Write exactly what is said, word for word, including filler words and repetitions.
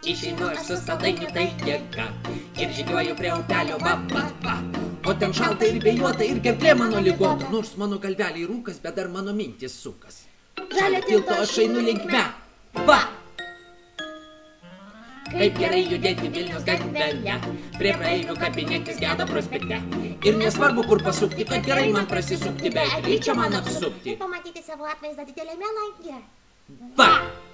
Išeinu aš su saldainiu tai jėga ir žygiuoju prie upelio, va, va, va. O ten šalta ir vėjuota ir gerklė mano ligota. Nors mano galvelė rūkas, bet dar mano mintis sukas. Žalio tilto aš einu linkme, va. Kaip gerai judėti Vilniaus gatvele, prie praeivių kabinėtis Gedo prospekte. Ir nesvarbu kur pasukti, kad gerai man prasisukti, bet reikia man apsukti. Pamatyti savo atvaizdą dideliame lange. Va!